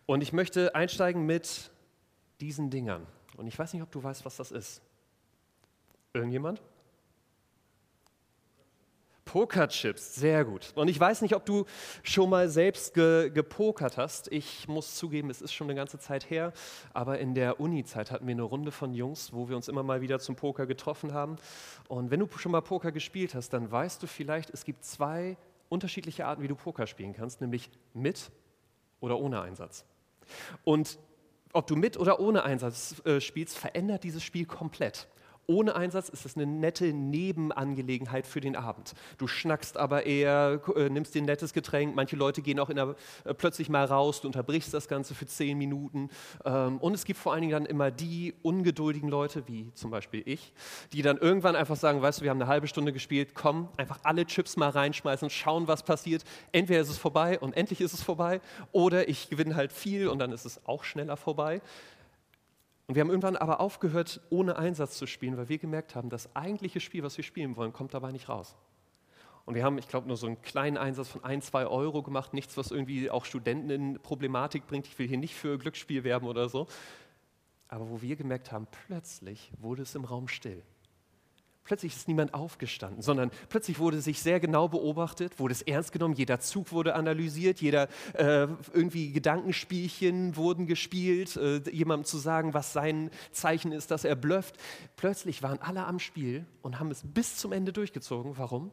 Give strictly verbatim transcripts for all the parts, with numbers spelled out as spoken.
Und ich möchte einsteigen mit diesen Dingern. Und ich weiß nicht, ob du weißt, was das ist. Irgendjemand? Pokerchips, sehr gut. Und ich weiß nicht, ob du schon mal selbst ge- gepokert hast. Ich muss zugeben, es ist schon eine ganze Zeit her, aber in der Uni-Zeit hatten wir eine Runde von Jungs, wo wir uns immer mal wieder zum Poker getroffen haben. Und wenn du schon mal Poker gespielt hast, dann weißt du vielleicht, es gibt zwei unterschiedliche Arten, wie du Poker spielen kannst, nämlich mit oder ohne Einsatz. Und ob du mit oder ohne Einsatz äh, spielst, verändert dieses Spiel komplett. Ohne Einsatz ist es eine nette Nebenangelegenheit für den Abend. Du schnackst aber eher, äh, nimmst dir ein nettes Getränk. Manche Leute gehen auch in der, äh, plötzlich mal raus, du unterbrichst das Ganze für zehn Minuten. Ähm, und es gibt vor allen Dingen dann immer die ungeduldigen Leute, wie zum Beispiel ich, die dann irgendwann einfach sagen, weißt du, wir haben eine halbe Stunde gespielt, komm, einfach alle Chips mal reinschmeißen, schauen, was passiert. Entweder ist es vorbei und endlich ist es vorbei, oder ich gewinne halt viel und dann ist es auch schneller vorbei. Und wir haben irgendwann aber aufgehört, ohne Einsatz zu spielen, weil wir gemerkt haben, das eigentliche Spiel, was wir spielen wollen, kommt dabei nicht raus. Und wir haben, ich glaube, nur so einen kleinen Einsatz von ein, zwei Euro gemacht, nichts, was irgendwie auch Studenten in Problematik bringt. Ich will hier nicht für Glücksspiel werben oder so. Aber wo wir gemerkt haben, plötzlich wurde es im Raum still. Plötzlich ist niemand aufgestanden, sondern plötzlich wurde sich sehr genau beobachtet, wurde es ernst genommen, jeder Zug wurde analysiert, jeder äh, irgendwie Gedankenspielchen wurden gespielt, äh, jemandem zu sagen, was sein Zeichen ist, dass er blufft. Plötzlich waren alle am Spiel und haben es bis zum Ende durchgezogen. Warum?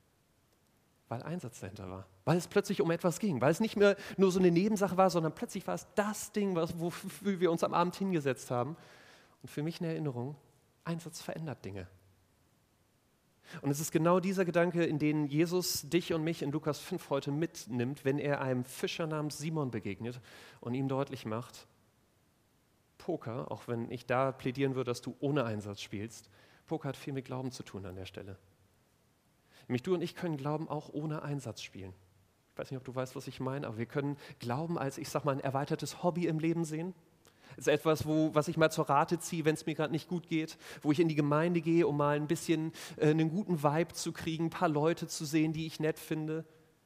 Weil Einsatz dahinter war. Weil es plötzlich um etwas ging, weil es nicht mehr nur so eine Nebensache war, sondern plötzlich war es das Ding, was, wofür wir uns am Abend hingesetzt haben. Und für mich eine Erinnerung, Einsatz verändert Dinge. Und es ist genau dieser Gedanke, in den Jesus dich und mich in Lukas fünf heute mitnimmt, wenn er einem Fischer namens Simon begegnet und ihm deutlich macht, Poker, auch wenn ich da plädieren würde, dass du ohne Einsatz spielst, Poker hat viel mit Glauben zu tun an der Stelle. Nämlich du und ich können Glauben auch ohne Einsatz spielen. Ich weiß nicht, ob du weißt, was ich meine, aber wir können Glauben als, ich sag mal, ein erweitertes Hobby im Leben sehen. Es ist etwas, wo, was ich mal zur Rate ziehe, wenn es mir gerade nicht gut geht, wo ich in die Gemeinde gehe, um mal ein bisschen äh, einen guten Vibe zu kriegen, ein paar Leute zu sehen, die ich nett finde.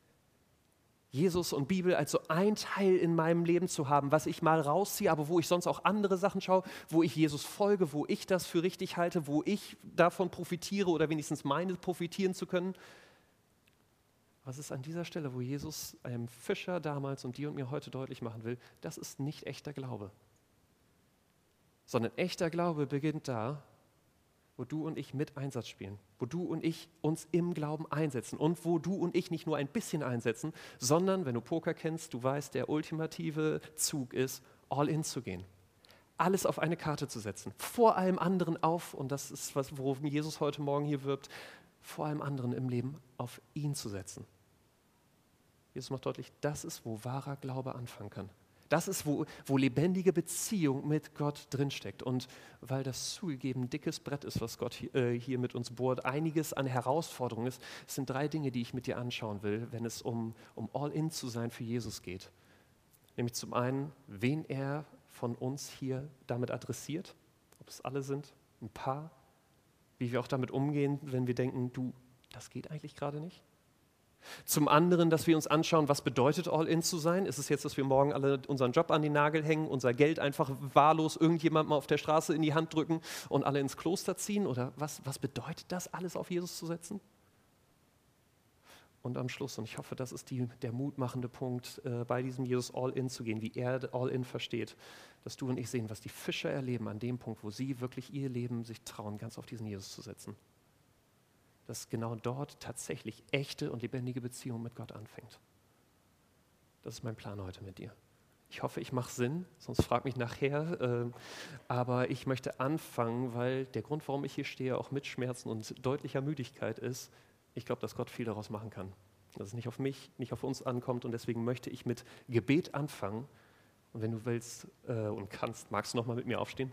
Jesus und Bibel als so ein Teil in meinem Leben zu haben, was ich mal rausziehe, aber wo ich sonst auch andere Sachen schaue, wo ich Jesus folge, wo ich das für richtig halte, wo ich davon profitiere oder wenigstens meine, profitieren zu können. Was ist an dieser Stelle, wo Jesus einem Fischer damals und dir und mir heute deutlich machen will, das ist nicht echter Glaube. Sondern echter Glaube beginnt da, wo du und ich mit Einsatz spielen, wo du und ich uns im Glauben einsetzen und wo du und ich nicht nur ein bisschen einsetzen, sondern, wenn du Poker kennst, du weißt, der ultimative Zug ist, all in zu gehen. Alles auf eine Karte zu setzen, vor allem anderen auf, und das ist, was, worum Jesus heute Morgen hier wirbt, vor allem anderen im Leben auf ihn zu setzen. Jesus macht deutlich, das ist, wo wahrer Glaube anfangen kann. Das ist, wo, wo lebendige Beziehung mit Gott drinsteckt. Und weil das zugegeben ein dickes Brett ist, was Gott hier, äh, hier mit uns bohrt, einiges an Herausforderungen ist, es sind drei Dinge, die ich mit dir anschauen will, wenn es um, um All-in zu sein für Jesus geht. Nämlich zum einen, wen er von uns hier damit adressiert, ob es alle sind, ein paar, wie wir auch damit umgehen, wenn wir denken, du, das geht eigentlich gerade nicht. Zum anderen, dass wir uns anschauen, was bedeutet All-in zu sein? Ist es jetzt, dass wir morgen alle unseren Job an den Nagel hängen, unser Geld einfach wahllos irgendjemandem auf der Straße in die Hand drücken und alle ins Kloster ziehen? Oder was, was bedeutet das, alles auf Jesus zu setzen? Und am Schluss, und ich hoffe, das ist die, der mutmachende Punkt, äh, bei diesem Jesus All-in zu gehen, wie er All-in versteht, dass du und ich sehen, was die Fischer erleben an dem Punkt, wo sie wirklich ihr Leben sich trauen, ganz auf diesen Jesus zu setzen. Dass genau dort tatsächlich echte und lebendige Beziehung mit Gott anfängt. Das ist mein Plan heute mit dir. Ich hoffe, ich mache Sinn, sonst frag mich nachher. Äh, aber ich möchte anfangen, weil der Grund, warum ich hier stehe, auch mit Schmerzen und deutlicher Müdigkeit ist, ich glaube, dass Gott viel daraus machen kann. Dass es nicht auf mich, nicht auf uns ankommt, und deswegen möchte ich mit Gebet anfangen. Und wenn du willst äh, und kannst, magst du noch mal mit mir aufstehen?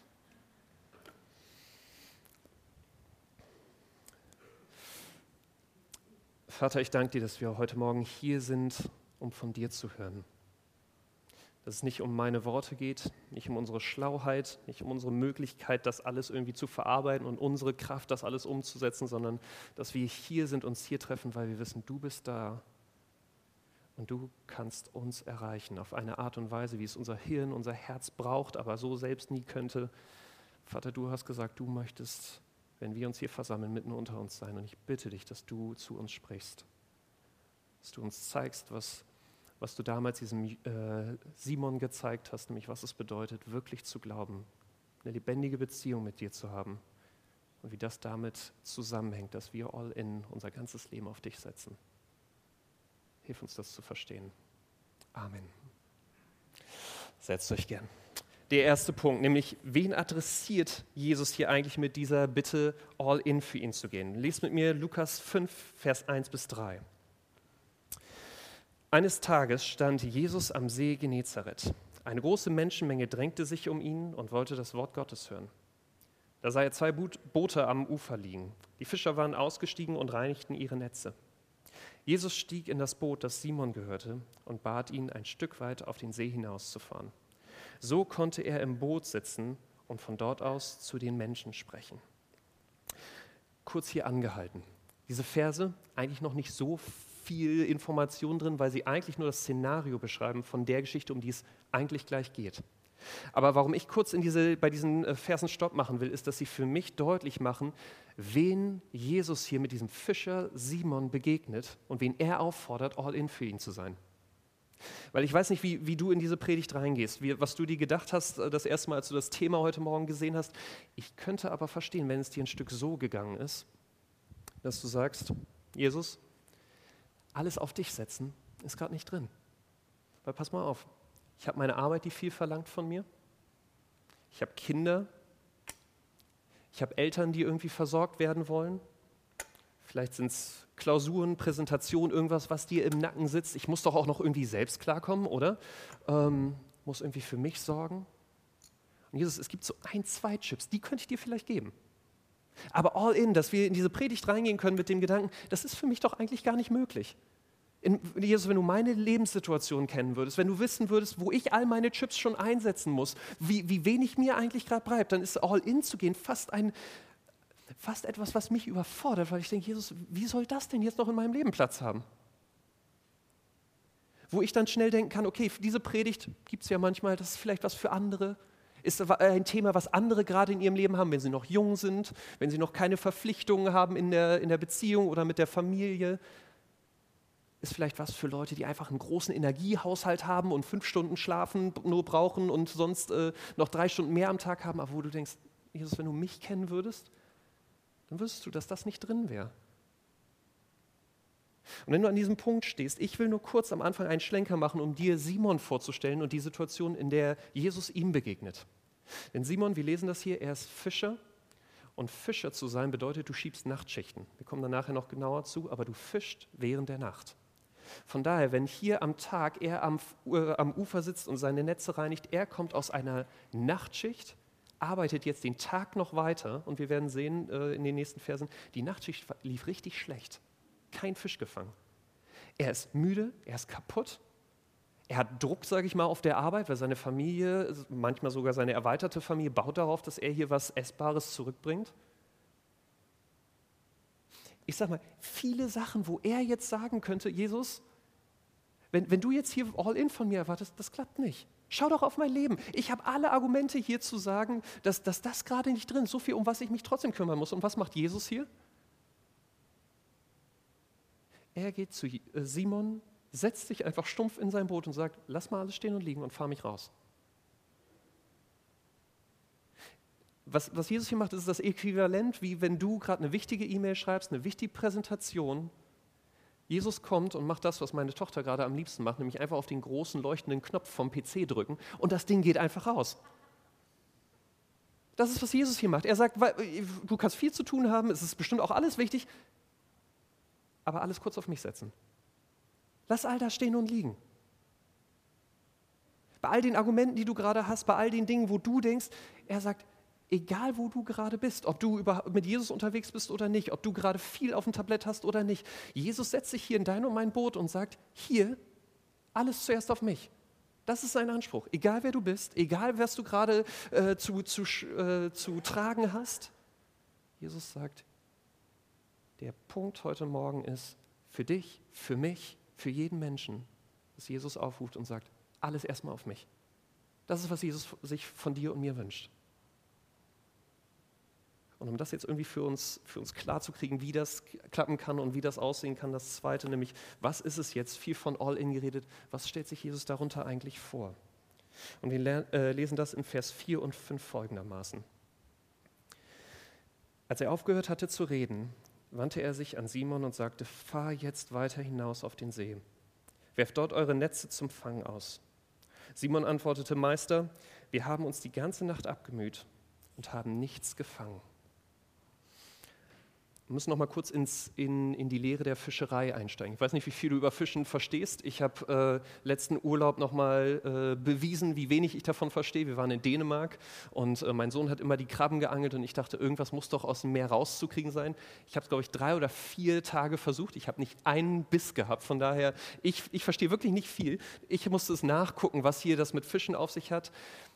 Vater, ich danke dir, dass wir heute Morgen hier sind, um von dir zu hören. Dass es nicht um meine Worte geht, nicht um unsere Schlauheit, nicht um unsere Möglichkeit, das alles irgendwie zu verarbeiten und unsere Kraft, das alles umzusetzen, sondern dass wir hier sind, uns hier treffen, weil wir wissen, du bist da Und du kannst uns erreichen auf eine Art und Weise, wie es unser Hirn, unser Herz braucht, aber so selbst nie könnte. Vater, du hast gesagt, du möchtest, wenn wir uns hier versammeln, mitten unter uns sein. Und ich bitte dich, dass du zu uns sprichst. Dass du uns zeigst, was, was du damals diesem äh, Simon gezeigt hast, nämlich was es bedeutet, wirklich zu glauben, eine lebendige Beziehung mit dir zu haben. Und wie das damit zusammenhängt, dass wir all in unser ganzes Leben auf dich setzen. Hilf uns, das zu verstehen. Amen. Setzt euch gern. Der erste Punkt, nämlich, wen adressiert Jesus hier eigentlich mit dieser Bitte, all in für ihn zu gehen? Lest mit mir Lukas fünf, Vers eins bis drei. Eines Tages stand Jesus am See Genezareth. Eine große Menschenmenge drängte sich um ihn und wollte das Wort Gottes hören. Da sah er zwei Boote am Ufer liegen. Die Fischer waren ausgestiegen und reinigten ihre Netze. Jesus stieg in das Boot, das Simon gehörte, und bat ihn, ein Stück weit auf den See hinauszufahren. So konnte er im Boot sitzen und von dort aus zu den Menschen sprechen. Kurz hier angehalten. Diese Verse, eigentlich noch nicht so viel Information drin, weil sie eigentlich nur das Szenario beschreiben von der Geschichte, um die es eigentlich gleich geht. Aber warum ich kurz in diese, bei diesen Versen Stopp machen will, ist, dass sie für mich deutlich machen, wen Jesus hier mit diesem Fischer Simon begegnet und wen er auffordert, all in für ihn zu sein. Weil ich weiß nicht, wie, wie du in diese Predigt reingehst, wie, was du dir gedacht hast, das erste Mal, als du das Thema heute Morgen gesehen hast. Ich könnte aber verstehen, wenn es dir ein Stück so gegangen ist, dass du sagst, Jesus, alles auf dich setzen, ist gerade nicht drin. Weil pass mal auf, ich habe meine Arbeit, die viel verlangt von mir. Ich habe Kinder. Ich habe Eltern, die irgendwie versorgt werden wollen. Vielleicht sind es Klausuren, Präsentationen, irgendwas, was dir im Nacken sitzt. Ich muss doch auch noch irgendwie selbst klarkommen, oder? Ähm, muss irgendwie für mich sorgen. Und Jesus, es gibt so ein, zwei Chips, die könnte ich dir vielleicht geben. Aber all in, dass wir in diese Predigt reingehen können mit dem Gedanken, das ist für mich doch eigentlich gar nicht möglich. In, Jesus, wenn du meine Lebenssituation kennen würdest, wenn du wissen würdest, wo ich all meine Chips schon einsetzen muss, wie, wie wenig mir eigentlich gerade bleibt, dann ist all in zu gehen fast, ein, fast etwas, was mich überfordert, weil ich denke, Jesus, wie soll das denn jetzt noch in meinem Leben Platz haben? Wo ich dann schnell denken kann, okay, diese Predigt gibt es ja manchmal, das ist vielleicht was für andere, ist ein Thema, was andere gerade in ihrem Leben haben, wenn sie noch jung sind, wenn sie noch keine Verpflichtungen haben in der, in der Beziehung oder mit der Familie. Ist vielleicht was für Leute, die einfach einen großen Energiehaushalt haben und fünf Stunden Schlafen nur brauchen und sonst äh, noch drei Stunden mehr am Tag haben, aber wo du denkst, Jesus, wenn du mich kennen würdest, dann wüsstest du, dass das nicht drin wäre. Und wenn du an diesem Punkt stehst, ich will nur kurz am Anfang einen Schlenker machen, um dir Simon vorzustellen und die Situation, in der Jesus ihm begegnet. Denn Simon, wir lesen das hier, er ist Fischer. Und Fischer zu sein bedeutet, du schiebst Nachtschichten. Wir kommen da nachher noch genauer zu, aber du fischst während der Nacht. Von daher, wenn hier am Tag er am, äh, am Ufer sitzt und seine Netze reinigt, er kommt aus einer Nachtschicht, arbeitet jetzt den Tag noch weiter und wir werden sehen äh, in den nächsten Versen, die Nachtschicht lief richtig schlecht. Kein Fisch gefangen. Er ist müde, er ist kaputt, er hat Druck, sage ich mal, auf der Arbeit, weil seine Familie, manchmal sogar seine erweiterte Familie, baut darauf, dass er hier was Essbares zurückbringt. Ich sage mal, viele Sachen, wo er jetzt sagen könnte, Jesus, wenn, wenn du jetzt hier all in von mir erwartest, das klappt nicht. Schau doch auf mein Leben. Ich habe alle Argumente hier zu sagen, dass, dass das gerade nicht drin ist. So viel, um was ich mich trotzdem kümmern muss. Und was macht Jesus hier? Er geht zu Simon, setzt sich einfach stumpf in sein Boot und sagt, lass mal alles stehen und liegen und fahr mich raus. Was, was Jesus hier macht, ist das Äquivalent, wie wenn du gerade eine wichtige E-Mail schreibst, eine wichtige Präsentation. Jesus kommt und macht das, was meine Tochter gerade am liebsten macht, nämlich einfach auf den großen leuchtenden Knopf vom P C drücken und das Ding geht einfach raus. Das ist, was Jesus hier macht. Er sagt, du kannst viel zu tun haben, es ist bestimmt auch alles wichtig, aber alles kurz auf mich setzen. Lass all das stehen und liegen. Bei all den Argumenten, die du gerade hast, bei all den Dingen, wo du denkst, er sagt, egal wo du gerade bist, ob du mit Jesus unterwegs bist oder nicht, ob du gerade viel auf dem Tablett hast oder nicht, Jesus setzt sich hier in dein und mein Boot und sagt, hier, alles zuerst auf mich. Das ist sein Anspruch. Egal wer du bist, egal was du gerade äh, zu, zu, äh, zu tragen hast. Jesus sagt, der Punkt heute Morgen ist, für dich, für mich, für jeden Menschen, dass Jesus aufruft und sagt, alles erstmal auf mich. Das ist, was Jesus sich von dir und mir wünscht. Und um das jetzt irgendwie für uns, für uns klar zu kriegen, wie das klappen kann und wie das aussehen kann, das Zweite, nämlich, was ist es jetzt? Viel von All-In geredet. Was stellt sich Jesus darunter eigentlich vor? Und wir ler- äh, lesen das in Vers vier und fünf folgendermaßen. Als er aufgehört hatte zu reden, wandte er sich an Simon und sagte, fahr jetzt weiter hinaus auf den See. Werft dort eure Netze zum Fang aus. Simon antwortete, Meister, wir haben uns die ganze Nacht abgemüht und haben nichts gefangen. Wir müssen noch mal kurz ins, in, in die Lehre der Fischerei einsteigen. Ich weiß nicht, wie viel du über Fischen verstehst. Ich habe äh, letzten Urlaub noch mal äh, bewiesen, wie wenig ich davon verstehe. Wir waren in Dänemark und äh, mein Sohn hat immer die Krabben geangelt und ich dachte, irgendwas muss doch aus dem Meer rauszukriegen sein. Ich habe es, glaube ich, drei oder vier Tage versucht. Ich habe nicht einen Biss gehabt. Von daher, ich, ich verstehe wirklich nicht viel. Ich musste es nachgucken, was hier das mit Fischen auf sich hat.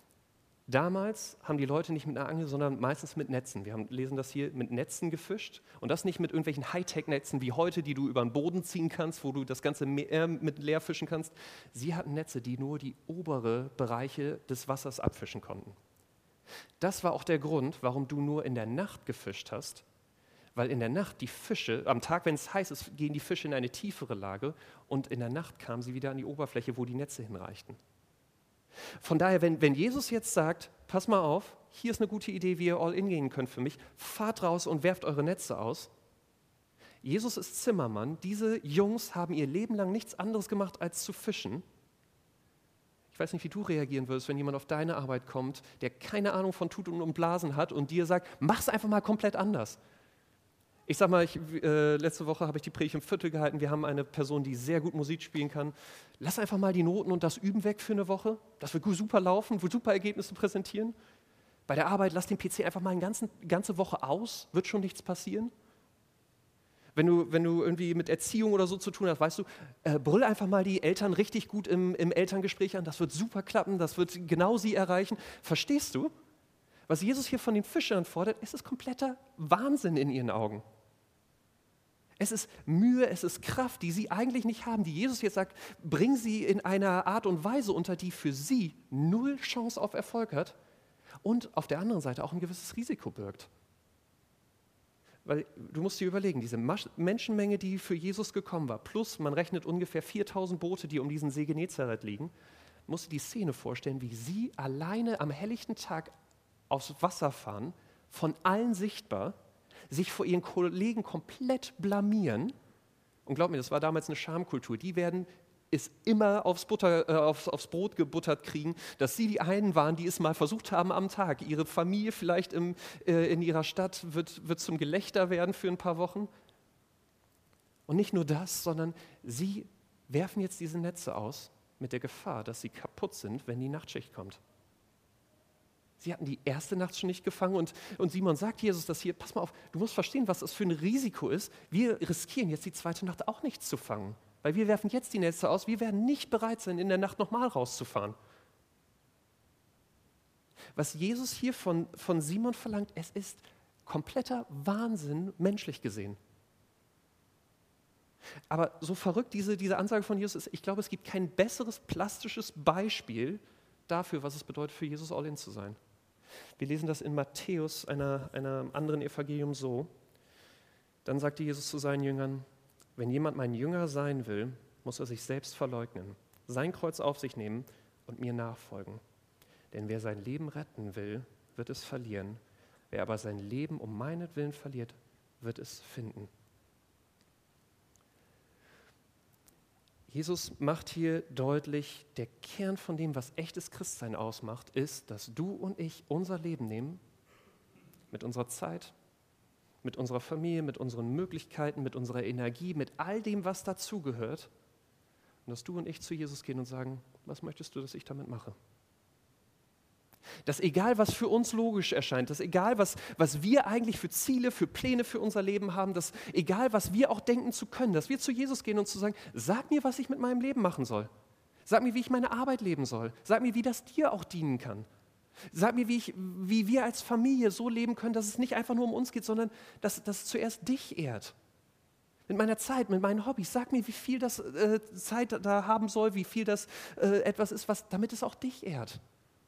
Damals haben die Leute nicht mit einer Angel, sondern meistens mit Netzen. Wir haben, lesen das hier, mit Netzen gefischt. Und das nicht mit irgendwelchen Hightech-Netzen wie heute, die du über den Boden ziehen kannst, wo du das ganze Meer mit leer fischen kannst. Sie hatten Netze, die nur die oberen Bereiche des Wassers abfischen konnten. Das war auch der Grund, warum du nur in der Nacht gefischt hast. Weil in der Nacht die Fische, am Tag, wenn es heiß ist, gehen die Fische in eine tiefere Lage und in der Nacht kamen sie wieder an die Oberfläche, wo die Netze hinreichten. Von daher, wenn, wenn Jesus jetzt sagt, pass mal auf, hier ist eine gute Idee, wie ihr all in gehen könnt für mich, fahrt raus und werft eure Netze aus. Jesus ist Zimmermann, diese Jungs haben ihr Leben lang nichts anderes gemacht, als zu fischen. Ich weiß nicht, wie du reagieren würdest, wenn jemand auf deine Arbeit kommt, der keine Ahnung von Tuten und Blasen hat und dir sagt, mach's einfach mal komplett anders. Ich sag mal, ich, äh, letzte Woche habe ich die Predigt im Viertel gehalten. Wir haben eine Person, die sehr gut Musik spielen kann. Lass einfach mal die Noten und das Üben weg für eine Woche. Das wird super laufen, wird super Ergebnisse präsentieren. Bei der Arbeit, lass den P C einfach mal eine ganze, ganze Woche aus, wird schon nichts passieren. Wenn du, wenn du irgendwie mit Erziehung oder so zu tun hast, weißt du, äh, brüll einfach mal die Eltern richtig gut im, im Elterngespräch an. Das wird super klappen, das wird genau sie erreichen. Verstehst du? Was Jesus hier von den Fischern fordert, ist es kompletter Wahnsinn in ihren Augen. Es ist Mühe, es ist Kraft, die sie eigentlich nicht haben, die Jesus jetzt sagt, bring sie in einer Art und Weise unter, die für sie null Chance auf Erfolg hat und auf der anderen Seite auch ein gewisses Risiko birgt. Weil du musst dir überlegen, diese Menschenmenge, die für Jesus gekommen war, plus man rechnet ungefähr viertausend Boote, die um diesen See Genezareth liegen, musst du die Szene vorstellen, wie sie alleine am helllichten Tag aufs Wasser fahren, von allen sichtbar, sich vor ihren Kollegen komplett blamieren. Und glaub mir, das war damals eine Schamkultur. Die werden es immer aufs, Butter, äh, aufs, aufs Brot gebuttert kriegen, dass sie die einen waren, die es mal versucht haben am Tag. Ihre Familie vielleicht im, äh, in ihrer Stadt wird, wird zum Gelächter werden für ein paar Wochen. Und nicht nur das, sondern sie werfen jetzt diese Netze aus mit der Gefahr, dass sie kaputt sind, wenn die Nachtschicht kommt. Sie hatten die erste Nacht schon nicht gefangen und, und Simon sagt Jesus das hier, pass mal auf, du musst verstehen, was das für ein Risiko ist. Wir riskieren jetzt die zweite Nacht auch nichts zu fangen, weil wir werfen jetzt die Netze aus, wir werden nicht bereit sein, in der Nacht nochmal rauszufahren. Was Jesus hier von, von Simon verlangt, es ist kompletter Wahnsinn, menschlich gesehen. Aber so verrückt diese, diese Ansage von Jesus ist, ich glaube, es gibt kein besseres plastisches Beispiel dafür, was es bedeutet, für Jesus all in zu sein. Wir lesen das in Matthäus, einer, einer anderen Evangelium so. Dann sagte Jesus zu seinen Jüngern, wenn jemand mein Jünger sein will, muss er sich selbst verleugnen, sein Kreuz auf sich nehmen und mir nachfolgen. Denn wer sein Leben retten will, wird es verlieren. Wer aber sein Leben um meinetwillen verliert, wird es finden. Jesus macht hier deutlich, der Kern von dem, was echtes Christsein ausmacht, ist, dass du und ich unser Leben nehmen, mit unserer Zeit, mit unserer Familie, mit unseren Möglichkeiten, mit unserer Energie, mit all dem, was dazugehört, und dass du und ich zu Jesus gehen und sagen, was möchtest du, dass ich damit mache? Dass egal, was für uns logisch erscheint, dass egal, was, was wir eigentlich für Ziele, für Pläne für unser Leben haben, dass egal, was wir auch denken zu können, dass wir zu Jesus gehen und zu sagen, sag mir, was ich mit meinem Leben machen soll. Sag mir, wie ich meine Arbeit leben soll. Sag mir, wie das dir auch dienen kann. Sag mir, wie, ich, wie wir als Familie so leben können, dass es nicht einfach nur um uns geht, sondern dass das zuerst dich ehrt. Mit meiner Zeit, mit meinen Hobbys. Sag mir, wie viel das äh, Zeit da haben soll, wie viel das äh, etwas ist, was, damit es auch dich ehrt.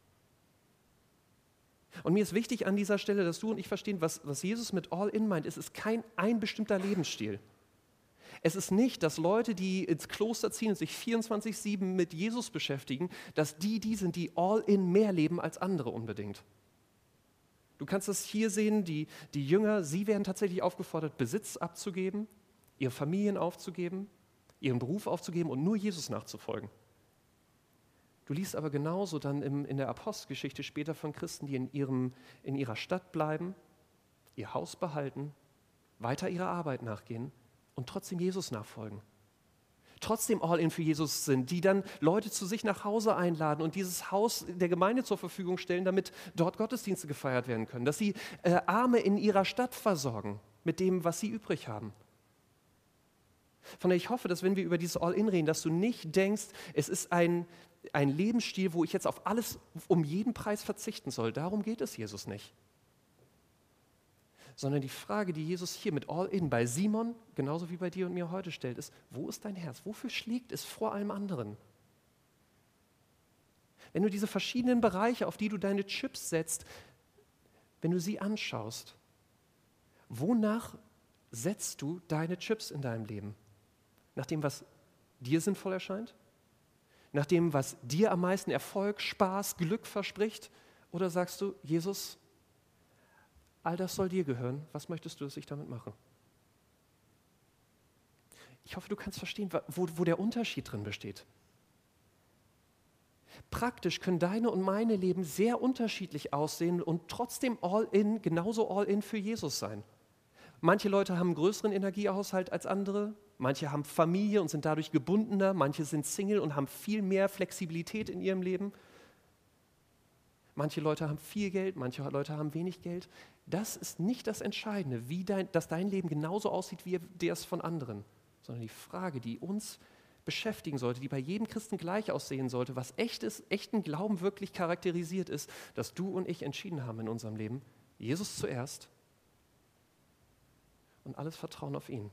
Und mir ist wichtig an dieser Stelle, dass du und ich verstehen, was, was Jesus mit All-In meint. Es ist kein ein bestimmter Lebensstil. Es ist nicht, dass Leute, die ins Kloster ziehen und sich vierundzwanzig sieben mit Jesus beschäftigen, dass die die sind, die All-In mehr leben als andere unbedingt. Du kannst das hier sehen, die, die Jünger, sie werden tatsächlich aufgefordert, Besitz abzugeben, ihre Familien aufzugeben, ihren Beruf aufzugeben und nur Jesus nachzufolgen. Du liest aber genauso dann im, in der Apostelgeschichte später von Christen, die in, ihrem, in ihrer Stadt bleiben, ihr Haus behalten, weiter ihrer Arbeit nachgehen und trotzdem Jesus nachfolgen. Trotzdem all in für Jesus sind, die dann Leute zu sich nach Hause einladen und dieses Haus der Gemeinde zur Verfügung stellen, damit dort Gottesdienste gefeiert werden können. Dass sie äh, Arme in ihrer Stadt versorgen mit dem, was sie übrig haben. Von daher, ich hoffe, dass wenn wir über dieses All-In reden, dass du nicht denkst, es ist ein, ein Lebensstil, wo ich jetzt auf alles um jeden Preis verzichten soll. Darum geht es Jesus nicht. Sondern die Frage, die Jesus hier mit All-In bei Simon, genauso wie bei dir und mir heute stellt, ist, wo ist dein Herz? Wofür schlägt es vor allem anderen? Wenn du diese verschiedenen Bereiche, auf die du deine Chips setzt, wenn du sie anschaust, wonach setzt du deine Chips in deinem Leben? Nach dem, was dir sinnvoll erscheint? Nach dem, was dir am meisten Erfolg, Spaß, Glück verspricht? Oder sagst du, Jesus, all das soll dir gehören, was möchtest du, dass ich damit mache? Ich hoffe, du kannst verstehen, wo, wo der Unterschied drin besteht. Praktisch können deine und meine Leben sehr unterschiedlich aussehen und trotzdem all in, genauso all in für Jesus sein. Manche Leute haben einen größeren Energiehaushalt als andere, manche haben Familie und sind dadurch gebundener, manche sind Single und haben viel mehr Flexibilität in ihrem Leben. Manche Leute haben viel Geld, manche Leute haben wenig Geld. Das ist nicht das Entscheidende, wie dein, dass dein Leben genauso aussieht wie das von anderen, sondern die Frage, die uns beschäftigen sollte, die bei jedem Christen gleich aussehen sollte, was echtes, echten Glauben wirklich charakterisiert ist, dass du und ich entschieden haben in unserem Leben, Jesus zuerst und alles Vertrauen auf ihn.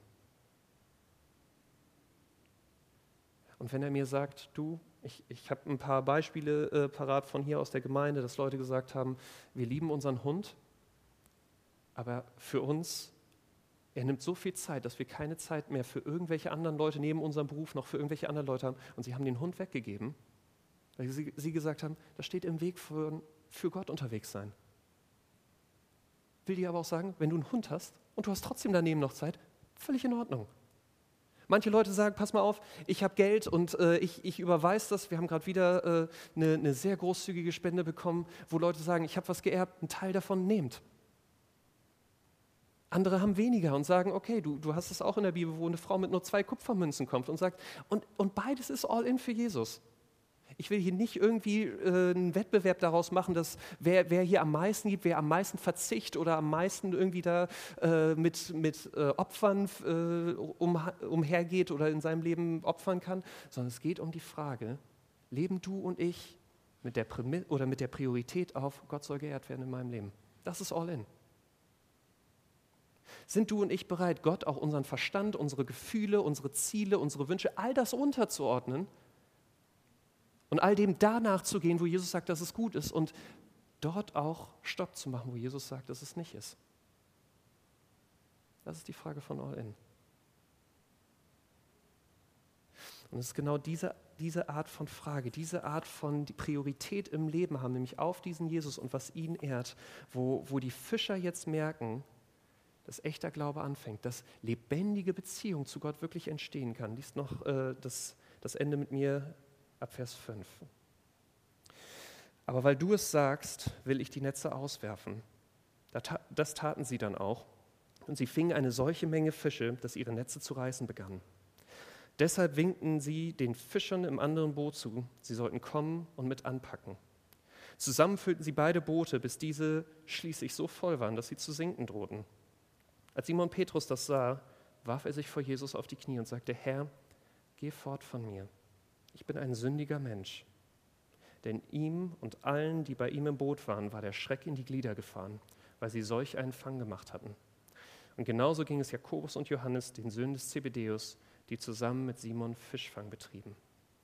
Und wenn er mir sagt, du, ich, ich habe ein paar Beispiele äh, parat von hier aus der Gemeinde, dass Leute gesagt haben, wir lieben unseren Hund, aber für uns, er nimmt so viel Zeit, dass wir keine Zeit mehr für irgendwelche anderen Leute neben unserem Beruf noch für irgendwelche anderen Leute haben. Und sie haben den Hund weggegeben, weil sie, sie gesagt haben, das steht im Weg für, für Gott unterwegs sein. Will dir aber auch sagen, wenn du einen Hund hast und du hast trotzdem daneben noch Zeit, völlig in Ordnung. Manche Leute sagen, pass mal auf, ich habe Geld und äh, ich, ich überweise das. Wir haben gerade wieder äh, eine, eine sehr großzügige Spende bekommen, wo Leute sagen, ich habe was geerbt, einen Teil davon nehmt. Andere haben weniger und sagen, okay, du, du hast es auch in der Bibel, wo eine Frau mit nur zwei Kupfermünzen kommt und sagt, und, und beides ist all in für Jesus. Ich will hier nicht irgendwie äh, einen Wettbewerb daraus machen, dass wer, wer hier am meisten gibt, wer am meisten Verzicht oder am meisten irgendwie da äh, mit, mit äh, Opfern äh, um, umhergeht oder in seinem Leben opfern kann, sondern es geht um die Frage, leben du und ich mit der, Prämi- oder mit der Priorität auf, Gott soll geehrt werden in meinem Leben. Das ist all in. Sind du und ich bereit, Gott auch unseren Verstand, unsere Gefühle, unsere Ziele, unsere Wünsche, all das unterzuordnen und all dem danach zu gehen, wo Jesus sagt, dass es gut ist und dort auch Stopp zu machen, wo Jesus sagt, dass es nicht ist? Das ist die Frage von All In. Und es ist genau diese, diese Art von Frage, diese Art von die Priorität im Leben haben, nämlich auf diesen Jesus und was ihn ehrt, wo, wo die Fischer jetzt merken, dass echter Glaube anfängt, dass lebendige Beziehung zu Gott wirklich entstehen kann. Lies noch äh, das, das Ende mit mir ab Vers fünf. Aber weil du es sagst, will ich die Netze auswerfen. Das taten sie dann auch. Und sie fingen eine solche Menge Fische, dass ihre Netze zu reißen begannen. Deshalb winkten sie den Fischern im anderen Boot zu, sie sollten kommen und mit anpacken. Zusammen füllten sie beide Boote, bis diese schließlich so voll waren, dass sie zu sinken drohten. Als Simon Petrus das sah, warf er sich vor Jesus auf die Knie und sagte, Herr, geh fort von mir. Ich bin ein sündiger Mensch. Denn ihm und allen, die bei ihm im Boot waren, war der Schreck in die Glieder gefahren, weil sie solch einen Fang gemacht hatten. Und genauso ging es Jakobus und Johannes, den Söhnen des Zebedeus, die zusammen mit Simon Fischfang betrieben.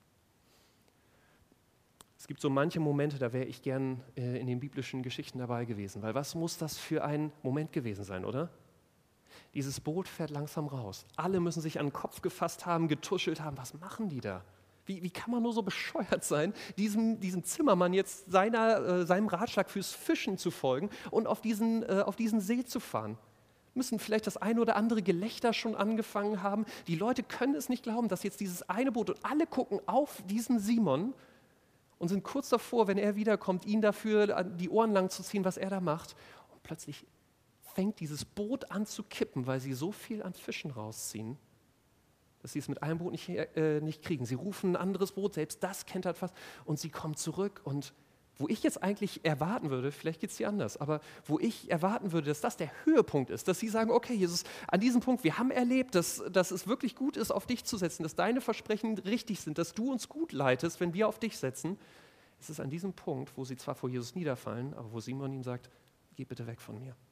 Es gibt so manche Momente, da wäre ich gern äh, in den biblischen Geschichten dabei gewesen, weil was muss das für ein Moment gewesen sein, oder? Dieses Boot fährt langsam raus. Alle müssen sich an den Kopf gefasst haben, getuschelt haben. Was machen die da? Wie, wie kann man nur so bescheuert sein, diesem, diesem Zimmermann jetzt seiner, äh, seinem Ratschlag fürs Fischen zu folgen und auf diesen, äh, auf diesen See zu fahren? Müssen vielleicht das eine oder andere Gelächter schon angefangen haben. Die Leute können es nicht glauben, dass jetzt dieses eine Boot und alle gucken auf diesen Simon und sind kurz davor, wenn er wiederkommt, ihn dafür die Ohren lang zu ziehen, was er da macht. Und plötzlich fängt dieses Boot an zu kippen, weil sie so viel an Fischen rausziehen, dass sie es mit einem Boot nicht, äh, nicht kriegen. Sie rufen ein anderes Boot, selbst das kentert fast, und sie kommen zurück. Und wo ich jetzt eigentlich erwarten würde, vielleicht geht es dir anders, aber wo ich erwarten würde, dass das der Höhepunkt ist, dass sie sagen, okay, Jesus, an diesem Punkt, wir haben erlebt, dass, dass es wirklich gut ist, auf dich zu setzen, dass deine Versprechen richtig sind, dass du uns gut leitest, wenn wir auf dich setzen. Es ist an diesem Punkt, wo sie zwar vor Jesus niederfallen, aber wo Simon ihm sagt, geh bitte weg von mir.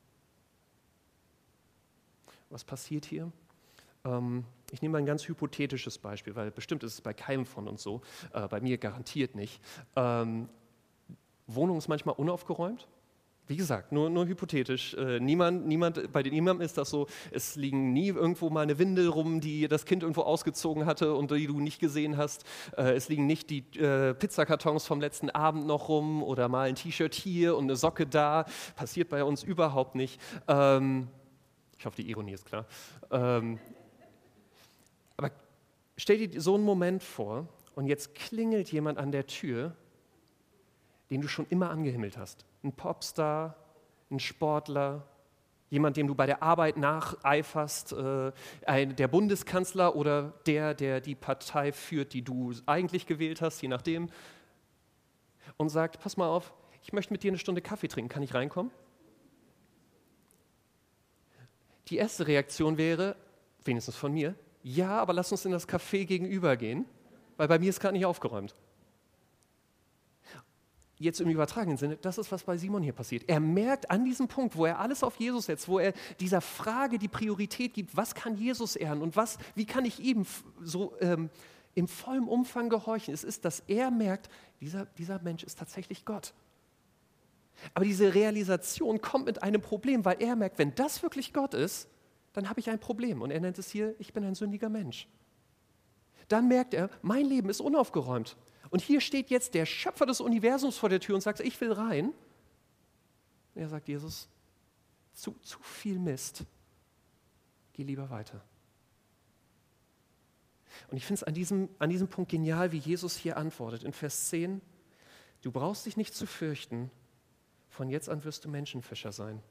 Was passiert hier? Ähm, ich nehme mal ein ganz hypothetisches Beispiel, weil bestimmt ist es bei keinem von uns so, äh, bei mir garantiert nicht. Ähm, Wohnung ist manchmal unaufgeräumt. Wie gesagt, nur, nur hypothetisch. Äh, niemand, niemand, bei niemandem ist das so, es liegen nie irgendwo mal eine Windel rum, die das Kind irgendwo ausgezogen hatte und die du nicht gesehen hast. Äh, es liegen nicht die äh, Pizzakartons vom letzten Abend noch rum oder mal ein T-Shirt hier und eine Socke da. Passiert bei uns überhaupt nicht. Ähm, ich hoffe, die Ironie ist klar. Ähm, aber stell dir so einen Moment vor und jetzt klingelt jemand an der Tür, den du schon immer angehimmelt hast. Ein Popstar, ein Sportler, jemand, dem du bei der Arbeit nacheiferst, äh, ein, der Bundeskanzler oder der, der die Partei führt, die du eigentlich gewählt hast, je nachdem, und sagt, pass mal auf, ich möchte mit dir eine Stunde Kaffee trinken, kann ich reinkommen? Die erste Reaktion wäre, wenigstens von mir, ja, aber lass uns in das Café gegenüber gehen, weil bei mir ist gerade nicht aufgeräumt. Jetzt im übertragenen Sinne, das ist, was bei Simon hier passiert. Er merkt an diesem Punkt, wo er alles auf Jesus setzt, wo er dieser Frage die Priorität gibt, was kann Jesus ehren und was, wie kann ich ihm so ähm, im vollen Umfang gehorchen. Es ist, dass er merkt, dieser, dieser Mensch ist tatsächlich Gott. Aber diese Realisation kommt mit einem Problem, weil er merkt, wenn das wirklich Gott ist, dann habe ich ein Problem. Und er nennt es hier, ich bin ein sündiger Mensch. Dann merkt er, mein Leben ist unaufgeräumt. Und hier steht jetzt der Schöpfer des Universums vor der Tür und sagt, ich will rein. Und er sagt, Jesus, zu, zu viel Mist. Geh lieber weiter. Und ich finde es an diesem, an diesem Punkt genial, wie Jesus hier antwortet. In Vers zehn, du brauchst dich nicht zu fürchten, von jetzt an wirst du Menschenfischer sein.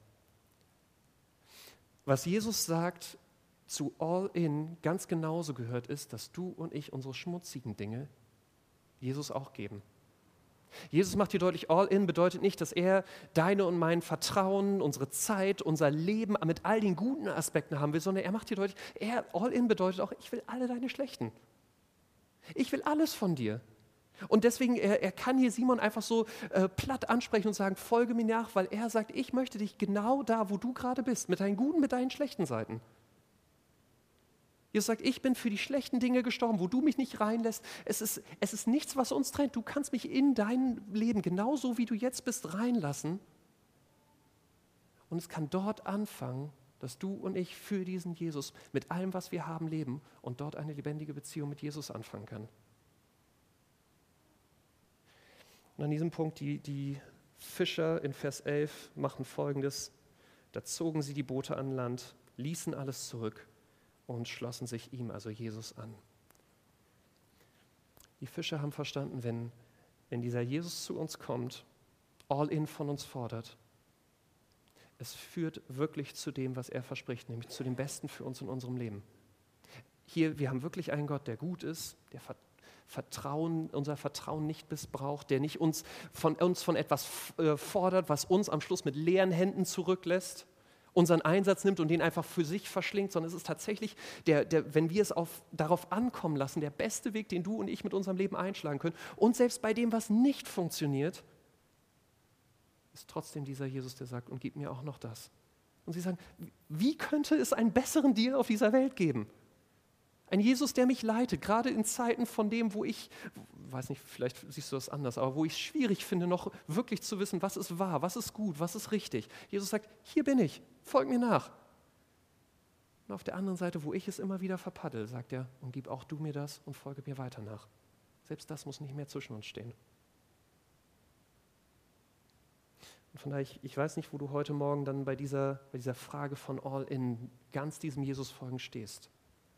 Was Jesus sagt, zu All In ganz genauso gehört ist, dass du und ich unsere schmutzigen Dinge Jesus auch geben. Jesus macht hier deutlich, All In bedeutet nicht, dass er deine und mein Vertrauen, unsere Zeit, unser Leben mit all den guten Aspekten haben will, sondern er macht hier deutlich, er, All In bedeutet auch, ich will alle deine schlechten. Ich will alles von dir. Und deswegen, er, er kann hier Simon einfach so äh, platt ansprechen und sagen, folge mir nach, weil er sagt, ich möchte dich genau da, wo du gerade bist, mit deinen guten, mit deinen schlechten Seiten. Jesus sagt, ich bin für die schlechten Dinge gestorben, wo du mich nicht reinlässt. Es ist, es ist nichts, was uns trennt. Du kannst mich in dein Leben, genauso wie du jetzt bist, reinlassen. Und es kann dort anfangen, dass du und ich für diesen Jesus mit allem, was wir haben, leben und dort eine lebendige Beziehung mit Jesus anfangen kann. Und an diesem Punkt, die, die Fischer in Vers elf machen Folgendes. Da zogen sie die Boote an Land, ließen alles zurück und schlossen sich ihm, also Jesus, an. Die Fischer haben verstanden, wenn, wenn dieser Jesus zu uns kommt, all in von uns fordert, es führt wirklich zu dem, was er verspricht, nämlich zu dem Besten für uns in unserem Leben. Hier, wir haben wirklich einen Gott, der gut ist, der Vertrauen, unser Vertrauen nicht missbraucht, der nicht uns von, uns von etwas fordert, was uns am Schluss mit leeren Händen zurücklässt, unseren Einsatz nimmt und den einfach für sich verschlingt, sondern es ist tatsächlich, der, der, wenn wir es auf, darauf ankommen lassen, der beste Weg, den du und ich mit unserem Leben einschlagen können. Und selbst bei dem, was nicht funktioniert, ist trotzdem dieser Jesus, der sagt, und gib mir auch noch das. Und sie sagen, wie könnte es einen besseren Deal auf dieser Welt geben? Ein Jesus, der mich leitet, gerade in Zeiten von dem, wo ich, weiß nicht, vielleicht siehst du das anders, aber wo ich es schwierig finde, noch wirklich zu wissen, was ist wahr, was ist gut, was ist richtig. Jesus sagt, hier bin ich, folg mir nach. Und auf der anderen Seite, wo ich es immer wieder verpaddel, sagt er, und gib auch du mir das und folge mir weiter nach. Selbst das muss nicht mehr zwischen uns stehen. Und von daher, ich, ich weiß nicht, wo du heute Morgen dann bei dieser, bei dieser Frage von All-In ganz diesem Jesus folgen stehst.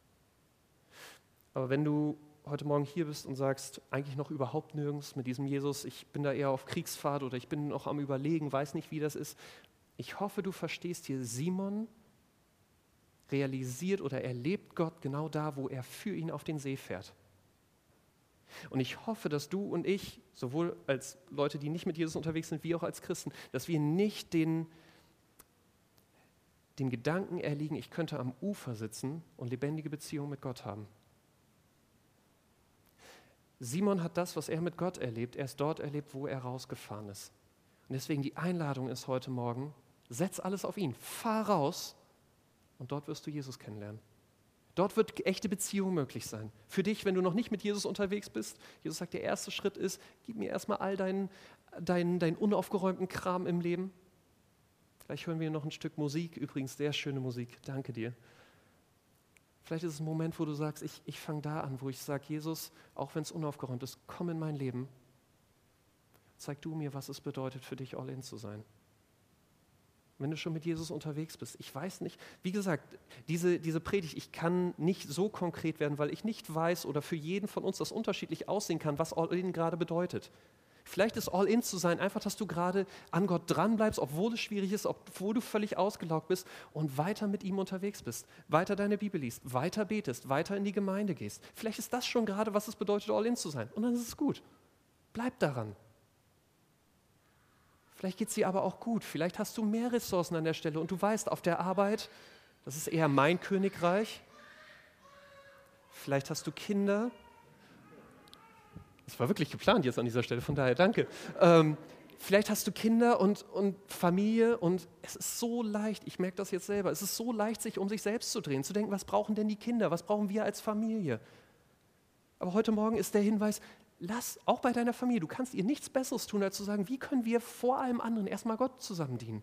Aber wenn du heute Morgen hier bist und sagst, eigentlich noch überhaupt nirgends mit diesem Jesus, ich bin da eher auf Kriegsfahrt oder ich bin noch am Überlegen, weiß nicht, wie das ist. Ich hoffe, du verstehst hier, Simon realisiert oder erlebt Gott genau da, wo er für ihn auf den See fährt. Und ich hoffe, dass du und ich, sowohl als Leute, die nicht mit Jesus unterwegs sind, wie auch als Christen, dass wir nicht den, dem Gedanken erliegen, ich könnte am Ufer sitzen und lebendige Beziehungen mit Gott haben. Simon hat das, was er mit Gott erlebt, erst dort erlebt, wo er rausgefahren ist. Und deswegen die Einladung ist heute Morgen, setz alles auf ihn, fahr raus und dort wirst du Jesus kennenlernen. Dort wird echte Beziehung möglich sein. Für dich, wenn du noch nicht mit Jesus unterwegs bist, Jesus sagt, der erste Schritt ist, gib mir erstmal all deinen, deinen, deinen unaufgeräumten Kram im Leben. Vielleicht hören wir noch ein Stück Musik, übrigens sehr schöne Musik, danke dir. Vielleicht ist es ein Moment, wo du sagst, ich, ich fange da an, wo ich sage, Jesus, auch wenn es unaufgeräumt ist, komm in mein Leben. Zeig du mir, was es bedeutet, für dich all in zu sein. Wenn du schon mit Jesus unterwegs bist, ich weiß nicht, wie gesagt, diese, diese Predigt, ich kann nicht so konkret werden, weil ich nicht weiß oder für jeden von uns das unterschiedlich aussehen kann, was all in gerade bedeutet. Vielleicht ist all in zu sein einfach, dass du gerade an Gott dranbleibst, obwohl es schwierig ist, obwohl du völlig ausgelaugt bist und weiter mit ihm unterwegs bist, weiter deine Bibel liest, weiter betest, weiter in die Gemeinde gehst. Vielleicht ist das schon gerade, was es bedeutet, all in zu sein. Und dann ist es gut. Bleib daran. Vielleicht geht es dir aber auch gut. Vielleicht hast du mehr Ressourcen an der Stelle und du weißt, auf der Arbeit, das ist eher mein Königreich. Vielleicht hast du Kinder. Das war wirklich geplant jetzt an dieser Stelle, von daher danke. Ähm, vielleicht hast du Kinder und, und Familie und es ist so leicht, ich merke das jetzt selber, es ist so leicht, sich um sich selbst zu drehen, zu denken, was brauchen denn die Kinder, was brauchen wir als Familie? Aber heute Morgen ist der Hinweis, lass, auch bei deiner Familie, du kannst ihr nichts Besseres tun, als zu sagen, wie können wir vor allem anderen erstmal Gott zusammen dienen?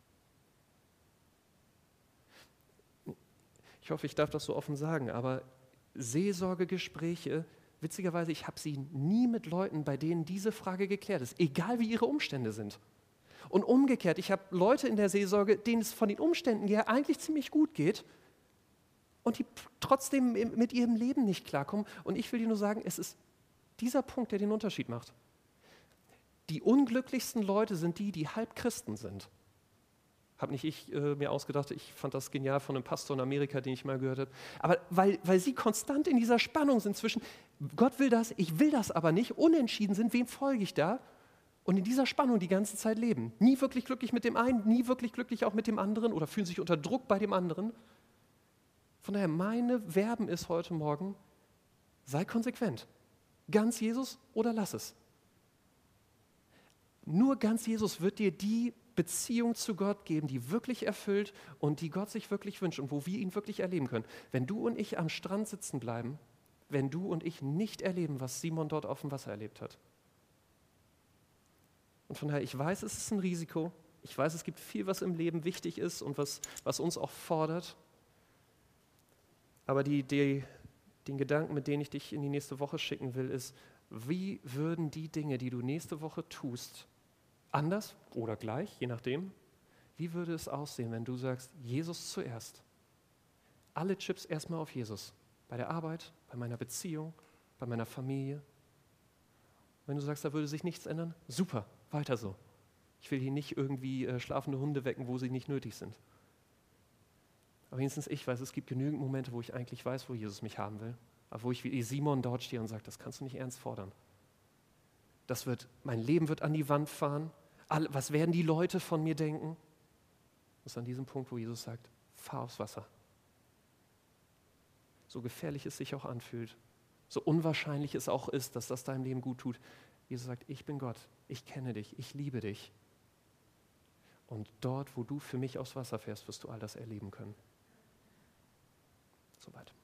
Ich hoffe, ich darf das so offen sagen, aber Seelsorgegespräche, witzigerweise, ich habe sie nie mit Leuten, bei denen diese Frage geklärt ist, egal wie ihre Umstände sind. Und umgekehrt, ich habe Leute in der Seelsorge, denen es von den Umständen her eigentlich ziemlich gut geht und die trotzdem mit ihrem Leben nicht klarkommen. Und ich will dir nur sagen, es ist dieser Punkt, der den Unterschied macht. Die unglücklichsten Leute sind die, die halb Christen sind. Habe nicht ich äh, mir ausgedacht, ich fand das genial von einem Pastor in Amerika, den ich mal gehört habe. Aber weil, weil sie konstant in dieser Spannung sind zwischen, Gott will das, ich will das aber nicht, unentschieden sind, wem folge ich da? Und in dieser Spannung die ganze Zeit leben. Nie wirklich glücklich mit dem einen, nie wirklich glücklich auch mit dem anderen oder fühlen sich unter Druck bei dem anderen. Von daher, meine Verben ist heute Morgen, sei konsequent. Ganz Jesus oder lass es. Nur ganz Jesus wird dir die Beziehung zu Gott geben, die wirklich erfüllt und die Gott sich wirklich wünscht und wo wir ihn wirklich erleben können. Wenn du und ich am Strand sitzen bleiben, wenn du und ich nicht erleben, was Simon dort auf dem Wasser erlebt hat. Und von daher, ich weiß, es ist ein Risiko. Ich weiß, es gibt viel, was im Leben wichtig ist und was, was uns auch fordert. Aber die, die, den Gedanken, mit denen ich dich in die nächste Woche schicken will, ist, wie würden die Dinge, die du nächste Woche tust, anders oder gleich, je nachdem, wie würde es aussehen, wenn du sagst, Jesus zuerst. Alle Chips erstmal auf Jesus. Bei der Arbeit, bei meiner Beziehung, bei meiner Familie. Wenn du sagst, da würde sich nichts ändern, super, weiter so. Ich will hier nicht irgendwie äh, schlafende Hunde wecken, wo sie nicht nötig sind. Aber wenigstens ich weiß, es gibt genügend Momente, wo ich eigentlich weiß, wo Jesus mich haben will. Aber wo ich wie Simon dort stehe und sage, das kannst du nicht ernst fordern. Das wird, mein Leben wird an die Wand fahren. All, was werden die Leute von mir denken? Das ist an diesem Punkt, wo Jesus sagt, fahr aufs Wasser. So gefährlich es sich auch anfühlt, so unwahrscheinlich es auch ist, dass das deinem Leben gut tut. Jesus sagt, ich bin Gott, ich kenne dich, ich liebe dich. Und dort, wo du für mich aufs Wasser fährst, wirst du all das erleben können. Soweit.